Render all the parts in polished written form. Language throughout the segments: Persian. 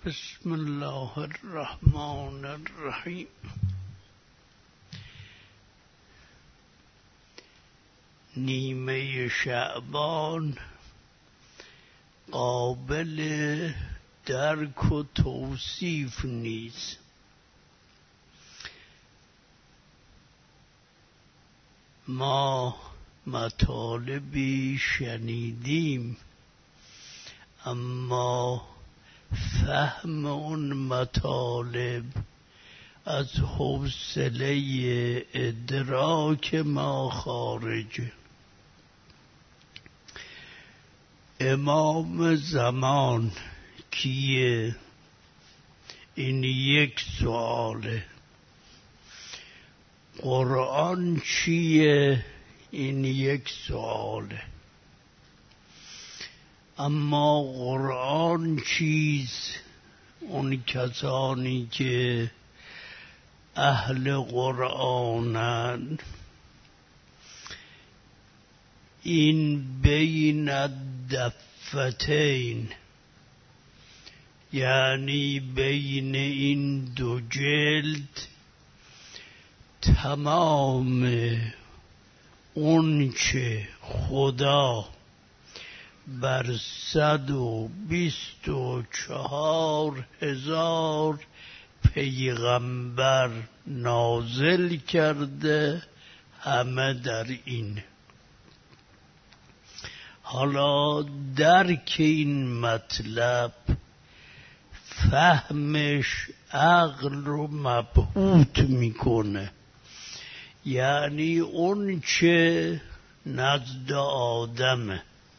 بسم الله الرحمن الرحیم. نیمه شعبان قابل درک و توصیف نیست. ما مطالبی شنیدیم، اما فهم اون مطالب از حوصله ادراک ما خارجه. امام زمان کیه؟ این یک سواله. قرآن چیه؟ این یک سواله. اما قرآن چیست؟ اون کسانی که اهل قرآنند، این بین الدفتین، یعنی بین این دو جلد تمام اون چه خدا بر 124,000 پیغمبر نازل کرده، همه در این. حالا درک این مطلب فهمش عقل رو مبهوت میکنه. یعنی اون چه نزد آدمه،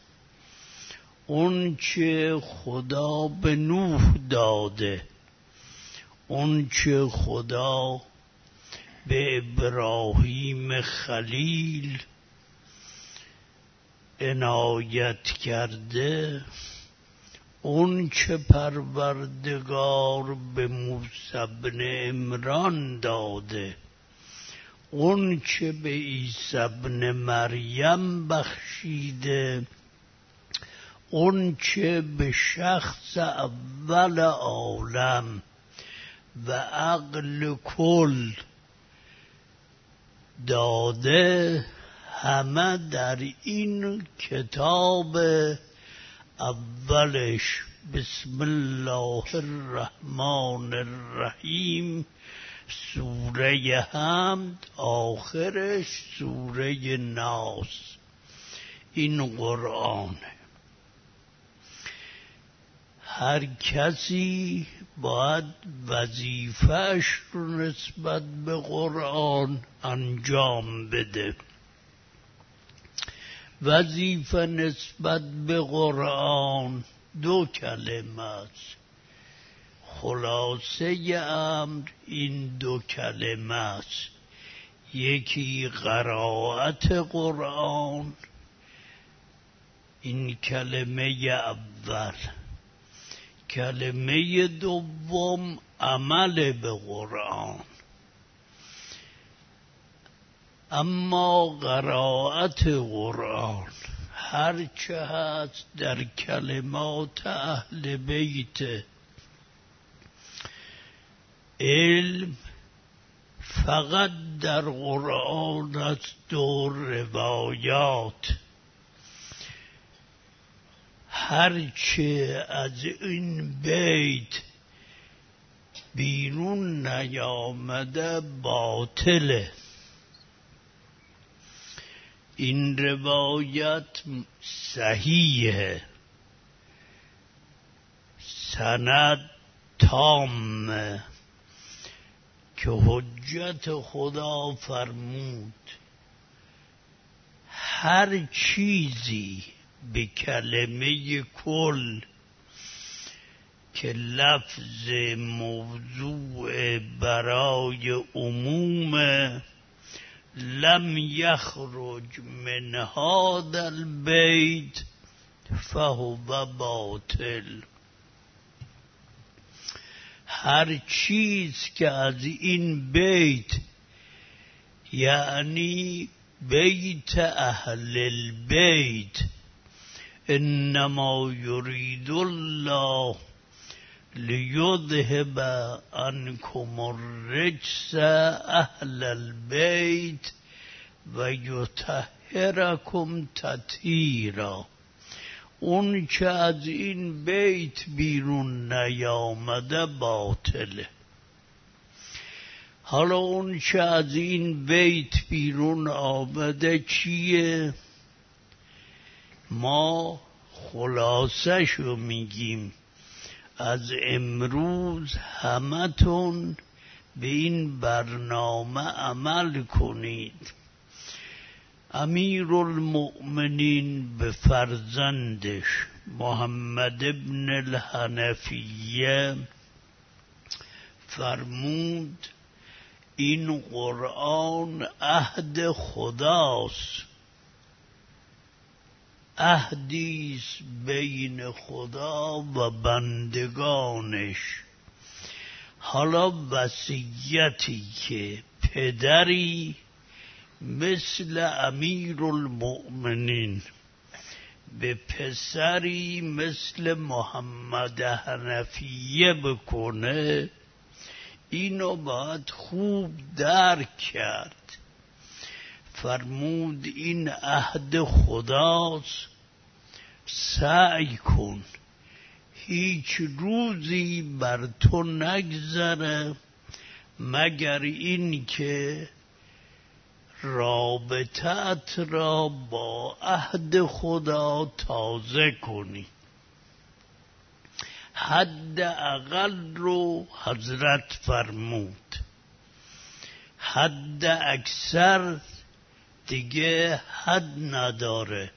اون چه خدا به نوح داده، اون چه خدا به ابراهیم خلیل عنایت کرده، اون چه پروردگار به موسی بن عمران داده، اون چه به عیسی بن مریم بخشیده، اون چه به شخص اول عالم و عقل کل داده، همه در این کتاب اولش بسم الله الرحمن الرحیم سوره حمد، آخرش سوره ناس. این قرآن. هر کسی باید وظیفه‌اش رو نسبت به قرآن انجام بده. وظیفه نسبت به قرآن 2 کلمه است. خلاصه امر این 2 کلمه است. یکی قرائت قرآن، این کلمه اول. کلمه دوم عمل به قرآن. اما قرائت قرآن هرچه هست در کلمات اهل بیت علم فقط در قرآن است و روایات. هرچه از این بیت بیرون نیامده باطله. این روایت صحیحه، سند تامه، که حجت خدا فرمود هر چیزی به کلمه کل که لفظ موضوع برای عموم لم یخرج من هذا البیت فهو باطل. هر چیز که از این بیت، یعنی بیت اهل البیت، انما یرید الله لیذهب عنکم الرجس اهل البیت و یطهرکم تطهیرا. اون که از این بیت بیرون نیامده باطله. حالا اون که از این بیت بیرون آمده چیه؟ ما خلاصشو میگیم. از امروز همتون به این برنامه عمل کنید. امیرالمؤمنین به فرزندش محمد ابن الحنفیه فرمود این قرآن عهد خداست، عهدیست بین خدا و بندگانش. حالا وصیتی که پدری مثل امیرالمؤمنین به پسری مثل محمد حنفیه بکنه، اینو باید خوب درک کرد. فرمود این عهد خداست، سعی کن هیچ روزی بر تو نگذره مگر این که رابطت را با عهد خدا تازه کنی. حد اقل رو حضرت فرمود، حد اکثر دیگه حد نداره.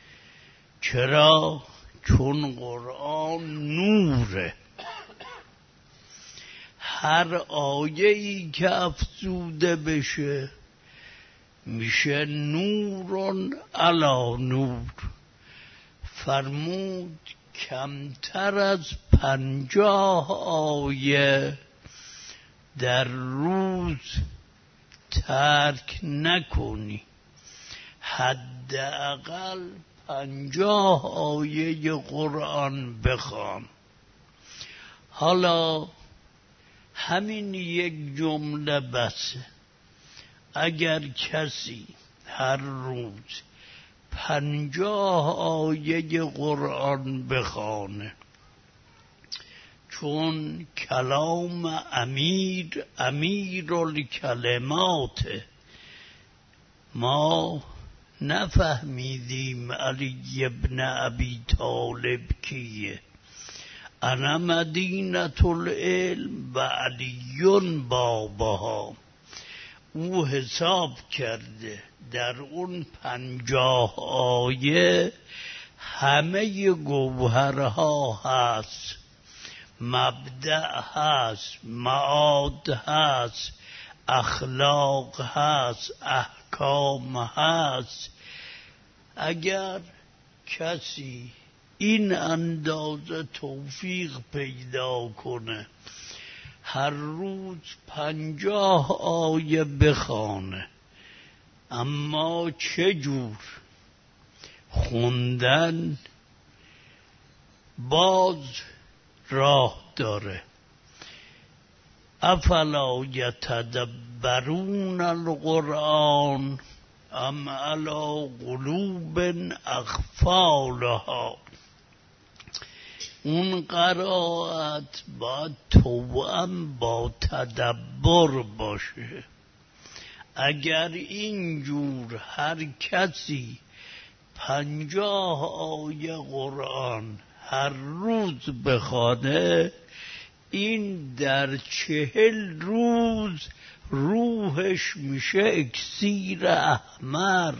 چرا؟ چون قرآن نوره. هر آیه‌ای که افزوده بشه میشه نورن علی نور. فرمود کمتر از 50 آیه در روز ترک نکنی، حداقل 50 آیه قرآن بخوان. حالا همین یک جمله بسه. اگر کسی هر روز 50 آیه قرآن بخوانه، چون کلام امیر الکلمات، ما نفهمیدیم علی ابن ابی طالب کیه. انا مدینة العلم و علیون بابها. او حساب کرده در اون 50 آیه همه گوهرها هست، مبدأ هست، معاد هست، اخلاق هست، احکام هست. اگر کسی این اندازه توفیق پیدا کنه هر روز 50 آیه بخوانه، اما چجور خوندن باز راه داره. افلا یتدبرون القرآن ام علی قلوب اقفالها. اون قرائت باید توأم با تدبر باشه. اگر اینجور هر کسی 50 آیه قرآن هر روز بخوانه، این در 40 روز روحش میشه اکسیر احمر.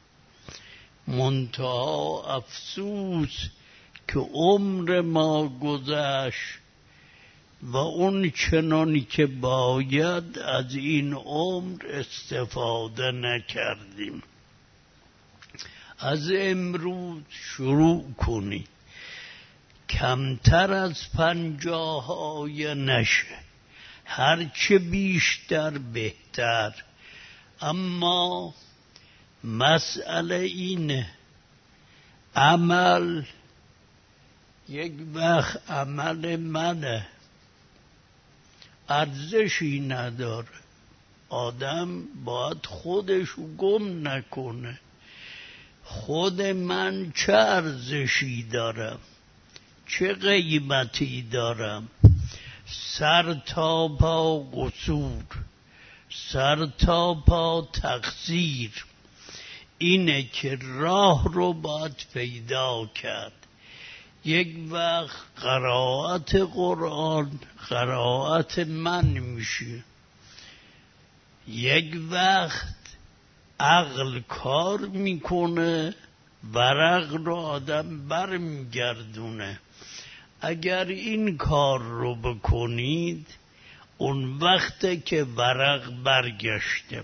منتها افسوس که عمر ما گذشت و اون چنانی که باید از این عمر استفاده نکردیم. از امروز شروع کنی، کمتر از 50 آیه نشه، هرچه بیشتر بهتر. اما مسئله اینه، عمل یک وقت عمل منه، ارزشی نداره. آدم باید خودشو گم نکنه. خود من چه ارزشی دارم؟ چه قیمتی دارم؟ سر تا پا قصور، سر تا پا تقصیر. اینه که راه رو باید پیدا کرد. یک وقت قرائت قرآن قرائت من میشه، یک وقت عقل کار میکنه، ورق رو آدم برمیگردونه. اگر این کار رو بکنید اون وقته که ورق برگشته.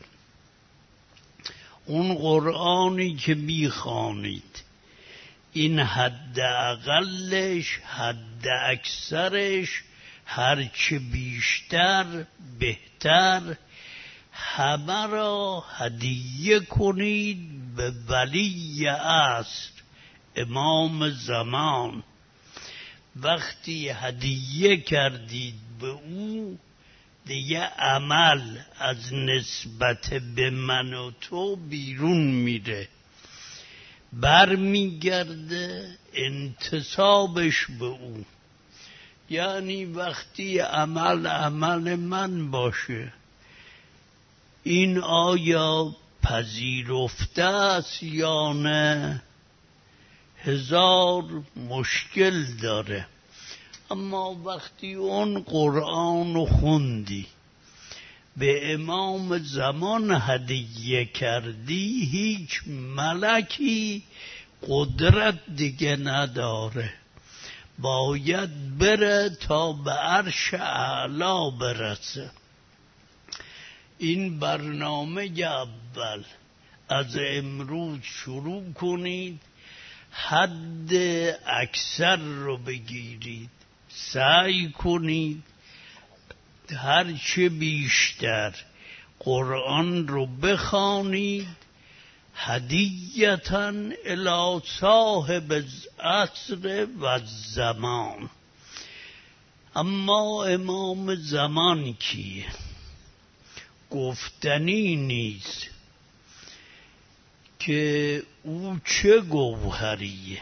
اون قرآنی که میخوانید این حد اقلش، حد اکثرش، هرچه بیشتر بهتر. همه را هدیه کنید به ولی عصر، امام زمان. وقتی هدیه کردید به او، دیگه عمل از نسبت به من و تو بیرون میره، برمیگرده انتسابش به او. یعنی وقتی عمل من باشه، این آیا پذیرفته است یا نه؟ هزار مشکل داره. اما وقتی اون قرآن رو خوندی، به امام زمان هدیه کردی، هیچ ملکی قدرت دیگه نداره، باید بره تا به عرش اعلا برسه. این برنامه اول از امروز شروع کنید، حد اکثر رو بگیرید، سعی کنید هرچه بیشتر قرآن رو بخوانید، هدیةً الی صاحب العصر و الزمان. اما امام زمان کیه؟ گفتنی نیست که او چه گوهریه.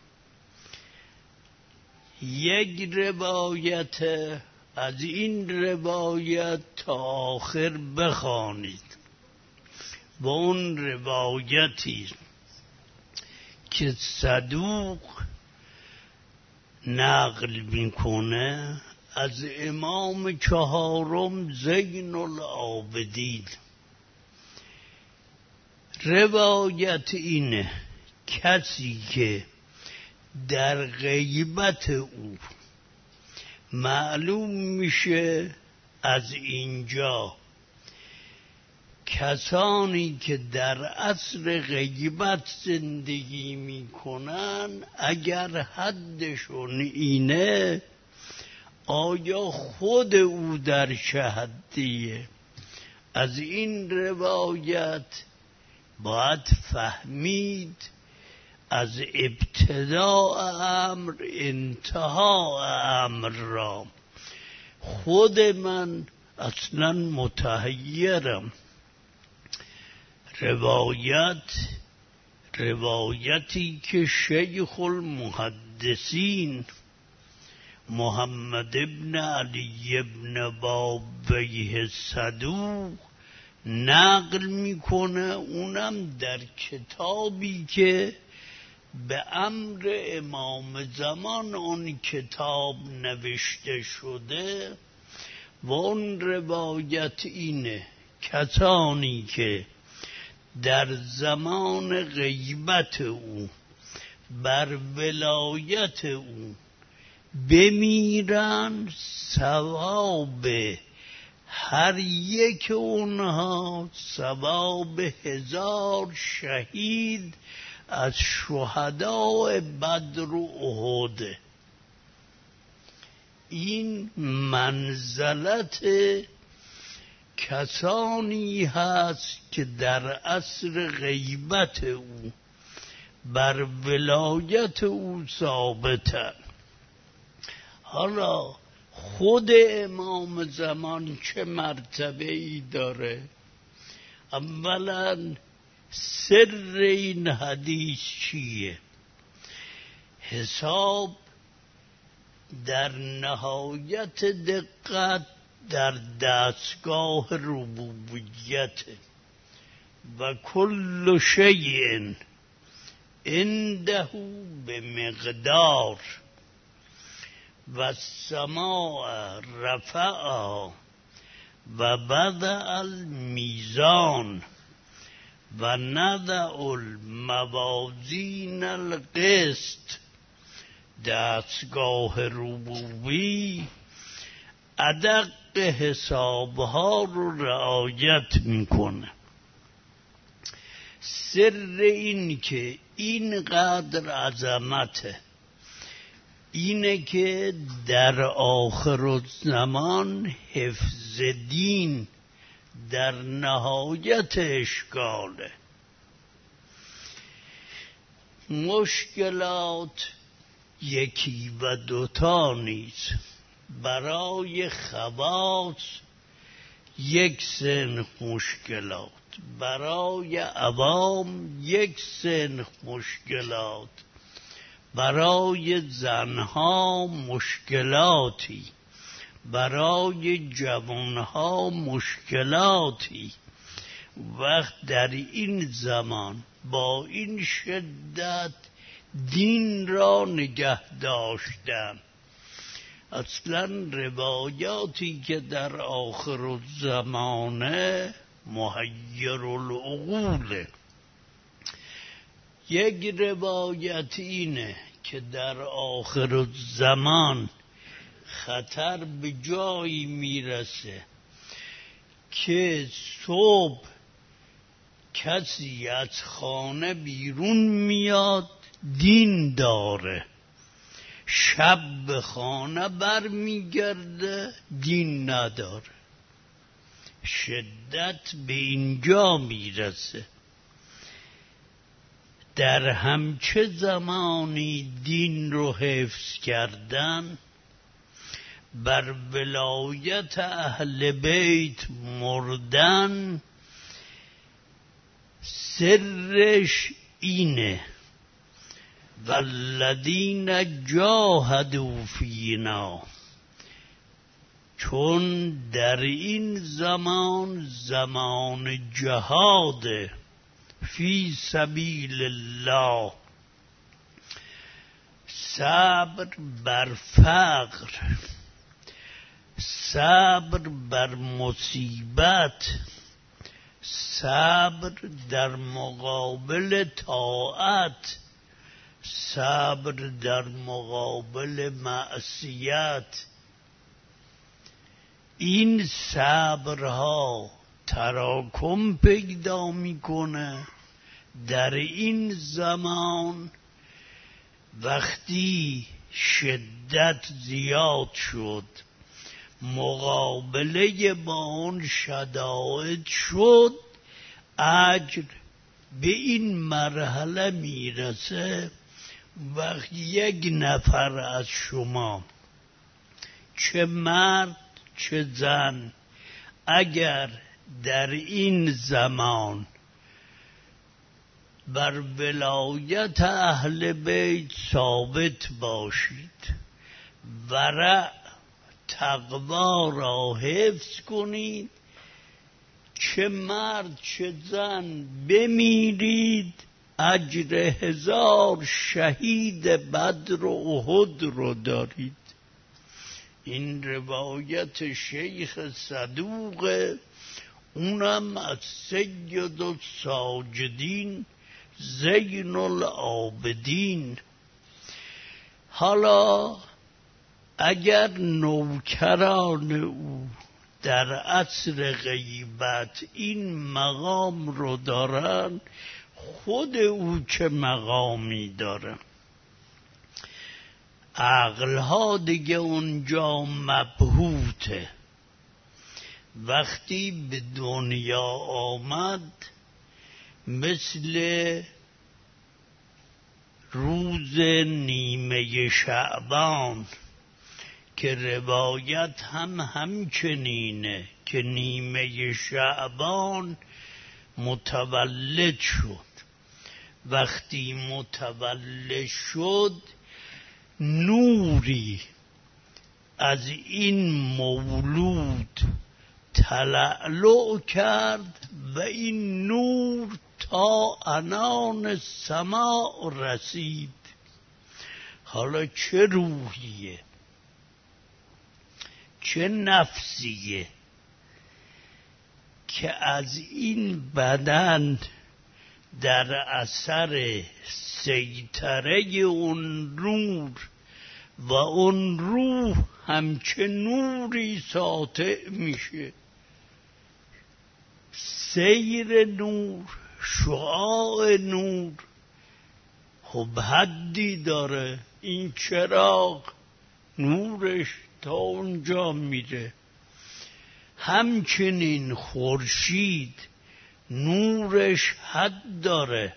یک روایت از این روایت تا آخر بخوانید و اون روایتی که صدوق نقل میکنه از امام چهارم زین العابدین. روایت اینه کسی که در غیبت او معلوم میشه از اینجا کسانی که در عصر غیبت زندگی میکنن اگر حدشون اینه، آیا خود او در چه حدیه؟ از این روایت باید فهمید از ابتداء امر انتها امر را. خود من اصلا متحیرم. روایتی که شیخ المحدثین محمد ابن علی ابن بابیه صدوق نقل میکنه، اونم در کتابی که به امر امام زمان اون کتاب نوشته شده. و اون روایت اینه کسانی که در زمان غیبت او بر ولایت او بمیرن، ثواب هر یک اونها ثواب 1000 شهید از شهداء بدر و احد. این منزلت کسانی هست که در عصر غیبت او بر ولایت او ثابتن. حالا خود امام زمان چه مرتبه ای داره؟ اولا سر این حدیث چیه؟ حساب در نهایت دقت در دستگاه ربوبیت و کل شیء عنده به مقدار و السماء رفعها و وضع المیزان و نضع الموازین القسط. دستگاه ربوبی ادق حسابها رو رعایت میکنه. سر این که اینقدر عظمته اینه که در آخرالزمان حفظ دین در نهایت اشکاله. مشکلات یکی و دوتا نیست. برای خواص یک سنخ مشکلات، برای عوام یک سنخ مشکلات، برای زنها مشکلاتی، برای جوانها مشکلاتی. وقت در این زمان با این شدت دین را نگه داشتن. اصلا روایاتی که در آخر الزمانه محیر العقوله. یک روایت اینه که در آخر الزمان خطر به جایی میرسه که صبح کسی از خانه بیرون میاد دین داره، شب به خانه بر میگرده دین نداره. شدت به اینجا میرسه. در همچه زمانی دین رو حفظ کردن، بر ولایت اهل بیت مردن، سرش اینه والذین جاهدوا فینا. چون در این زمان زمان جهاد فی سبیل الله، صبر بر فقر، صبر بر مصیبت، صبر در مقابل طاعت، صبر در مقابل معصیت. این صبرها تراکم پیدا میکنه در این زمان. وقتی شدت زیاد شد، مقابله با اون شدائد شد، اجر به این مرحله میرسه وقتی یک نفر از شما، چه مرد چه زن، اگر در این زمان بر ولایت اهل بیت ثابت باشید، ورع تقوا را حفظ کنید، چه مرد چه زن بمیرید، اجر 1000 شهید بدر و احد رو دارید. این روایت شیخ صدوقه، اونم از سید الساجدین زین العابدین. حالا اگر نوکران او در عصر غیبت این مقام رو دارن، خود او چه مقامی داره؟ عقلها دیگه اونجا مبهوته. وقتی به دنیا آمد مثل روز نیمه شعبان که روایت هم همچنینه که نیمه شعبان متولد شد. وقتی متولد شد نوری از این مولود تلألؤ کرد و این نور تا عنان سماع رسید. حالا چه روحیه، چه نفسیه که از این بدن در اثر سیطره اون نور و اون روح همچه نوری ساطع میشه. سیر نور، شعاع نور خب حدی داره. این چراغ نورش تا اونجا میره. همچنین خورشید نورش حد داره.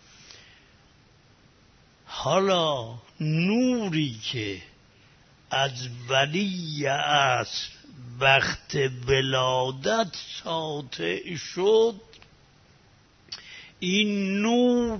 حالا نوری که از ولی عصر وقت ولادت ساطع شد، این نور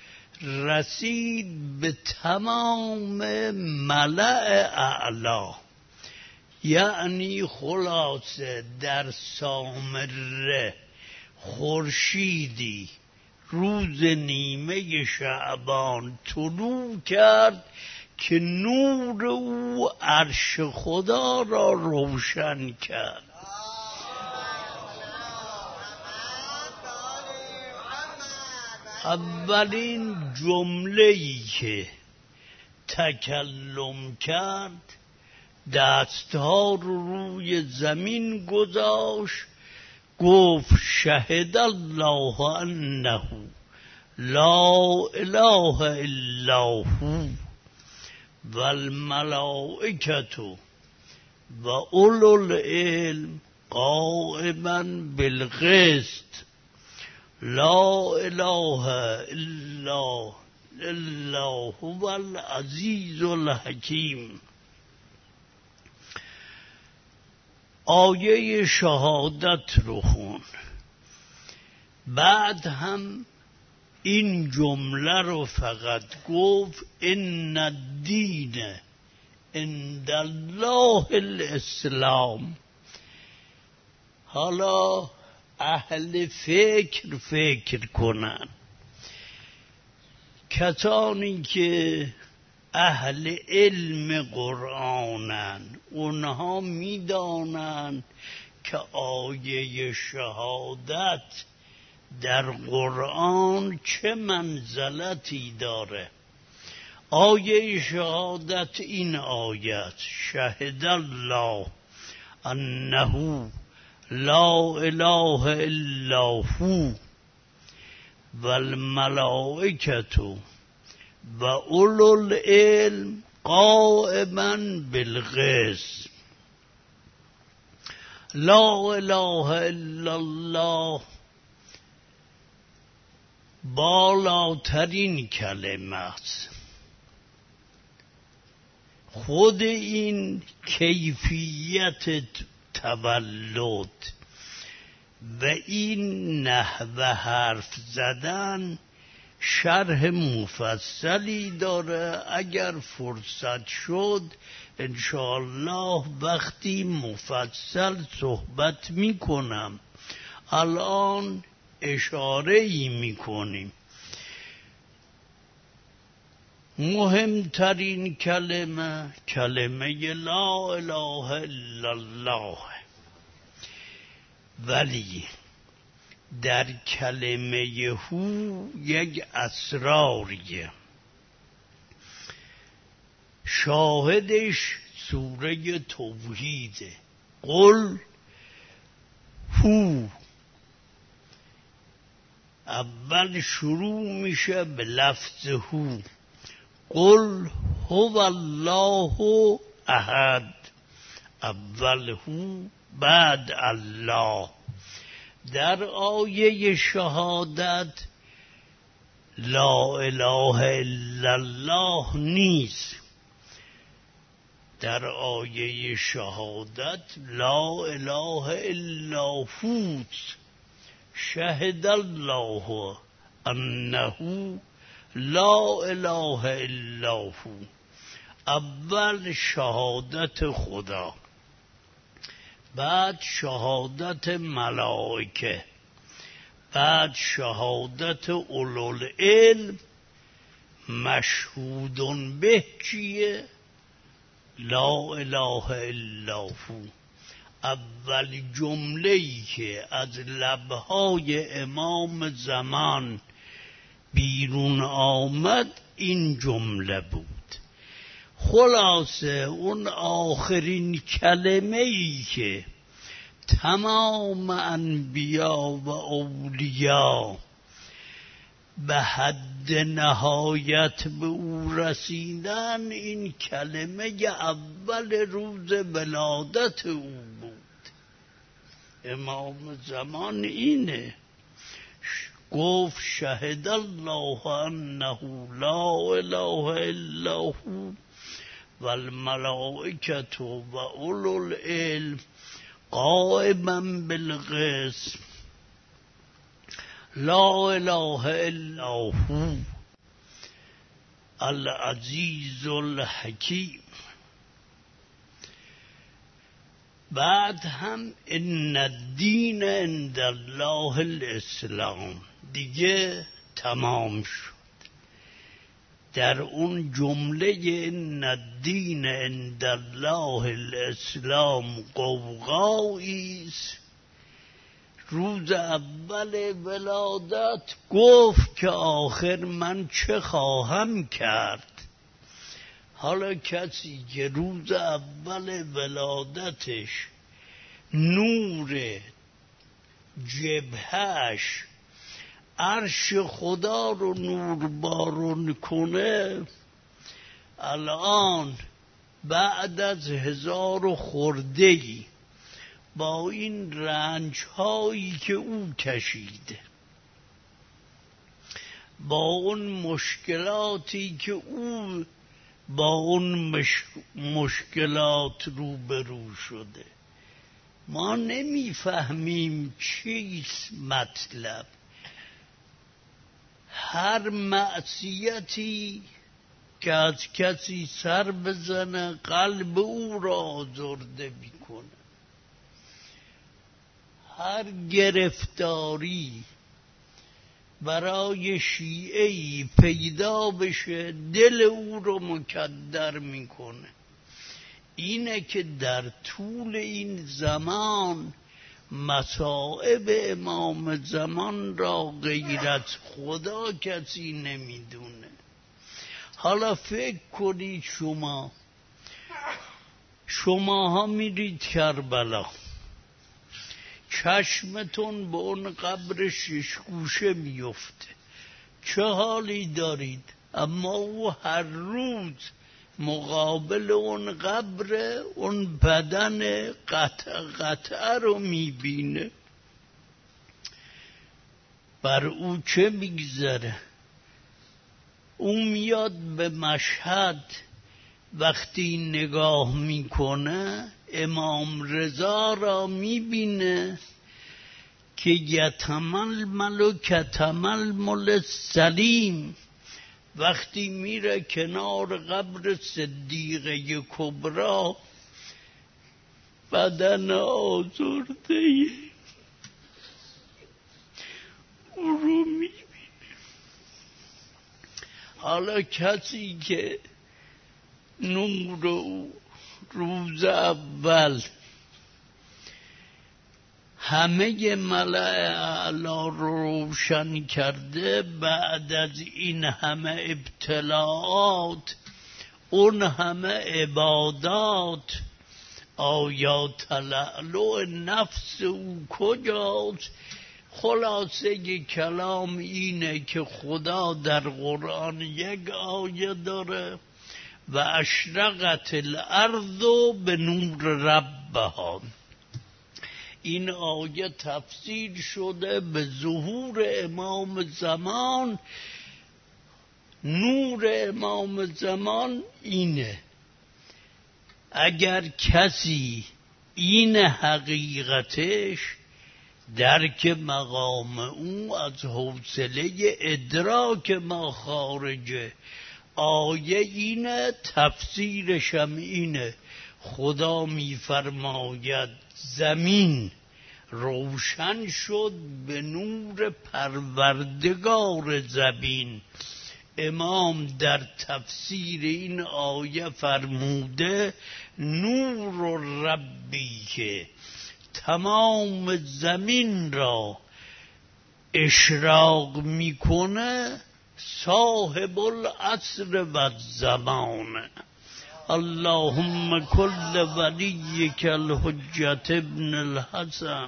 رسید به تمام ملأ اعلا. یعنی خلاصه در سامره خورشیدی روز نیمه شعبان طلوع کرد که نور او عرش خدا را روشن کرد. اولین جمله‌ای که تکلم کرد دستها رو روی زمین گذاشت، گفت شهد الله انه لا اله الا هو و الملائکة و اولو العلم قائما بالقسط لا اله الا هو العزیز الحکیم. آیه شهادت رو خون. بعد هم این جمله رو فقط گفت ان الدین عند الله الاسلام. حالا اهل فکر کنن، کسانی که اهل علم قرآنن، اونها میدانند که آیه شهادت در قرآن چه منزلتی داره. آیه شهادت این آیت شهد الله انه لا اله الا هو و الملائکة و اولو العلم قائما بالقسط. لا اله الا الله بالاترین کلمه است. خود این کیفیت تولد و این نحوه حرف زدن شرح مفصلی داره. اگر فرصت شد انشاءالله وقتی مفصل صحبت میکنم. الان اشاره‌ای میکنیم. مهمترین کلمه لا اله الا الله، ولی در کلمه هو یک اسراریه. شاهدش سوره توحیده. قل هو اول شروع میشه به لفظ هو. قل هو الله احد. اول هو بعد الله. در آیه شهادت لا اله الا الله نیست. در آیه شهادت لا اله الا هو شهد الله انه لا اله الا هو. اول شهادت خدا، بعد شهادت ملائکه، بعد شهادت اولوالعلم. مشهودون به چیه؟ لا اله الا هو. اول جمله‌ای که از لبهای امام زمان بیرون آمد این جمله بود. خلاصه اون آخرین کلمه‌ای که تمام انبیا و اولیا به حد نهایت به او رسیدن، این کلمه اول روز ولادت او بود. امام زمان اینه گفت شهد الله انه لا اله الا هو و الملائکة و اولو العلم قائما بالقسط لا اله الا هو العزیز الحکیم. بعد هم ان الدین عند الله الاسلام دیگه تمام شد. در اون جمله ان الدین عند الله الاسلام قوقایی است. روز اول ولادت گفت که آخر من چه خواهم کرد. حالا کسی که روز اول ولادتش نور جبهش عرش خدا رو نور بارون کنه، الان بعد از 1000 خورده‌ای با این رنج هایی که او کشیده، با اون مشکلاتی که او با اون مشکلات روبرو شده، ما نمیفهمیم چیست مطلب. هر معصیتی که از کسی سر بزنه قلب او را آزرده میکنه. هر گرفتاری برای شیعه‌ای پیدا بشه دل او رو مکدر میکنه. اینه که در طول این زمان مصائب امام زمان را غیر از خدا کسی نمیدونه. حالا فکر کنید شماها میرید کربلا، چشمتون به اون قبر 6 گوشه میفته، چه حالی دارید؟ اما او هر روز مقابل اون قبر اون بدن قطعه رو میبینه. بر او چه میگذره؟ او میاد به مشهد، وقتی نگاه میکنه امام رضا را میبینه که یتململ کتململ سلیم. وقتی میره کنار قبر صدیقه کبرا، بدن آزرده او رو میبینه. حالا کسی که نور او روز اول همه ملأ اعلی رو روشن کرده، بعد از این همه ابتلاعات، اون همه عبادات، آیا تلألؤ نفس او کجاست؟ خلاصه کلام اینه که خدا در قرآن یک آیه داره و اشرقت الارض به نور ربها. این آیه تفسیر شده به ظهور امام زمان. نور امام زمان اینه. اگر کسی این حقیقتش درک مقام او از حوصله ادراک ما خارجه. آیه اینه، تفسیرش هم اینه. خدا میفرماید زمین روشن شد به نور پروردگار زمین. امام در تفسیر این آیه فرموده نور ربی که تمام زمین را اشراق میکنه صاحب العصر و الزمان. اللهم کل ولیک الحجت ابن الحسن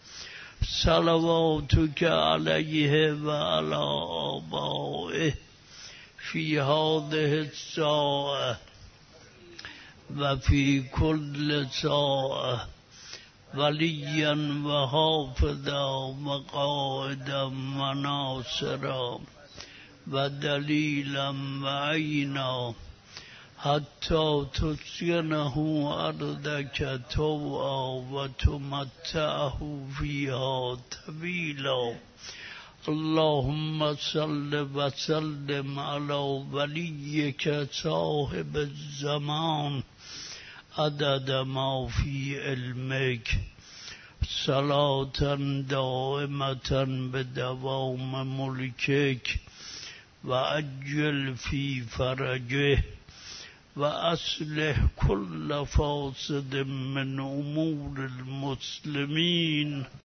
صلواتک علیه و علی آبائه فی هذه الساعه و فی کل ساعه ولیا و حافظا و قائدا و ناصرا و دلیلا و عینا حتی تسکنه ارضک طوعا و تمتعه فیها طویلا. اللهم صل و سلم علی ولیک صاحب الزمان عدد ما فی علمک صلاة دائمة بدوام ملکک و عجل فی فرجه و اصلح كل فاسد من امور المسلمین.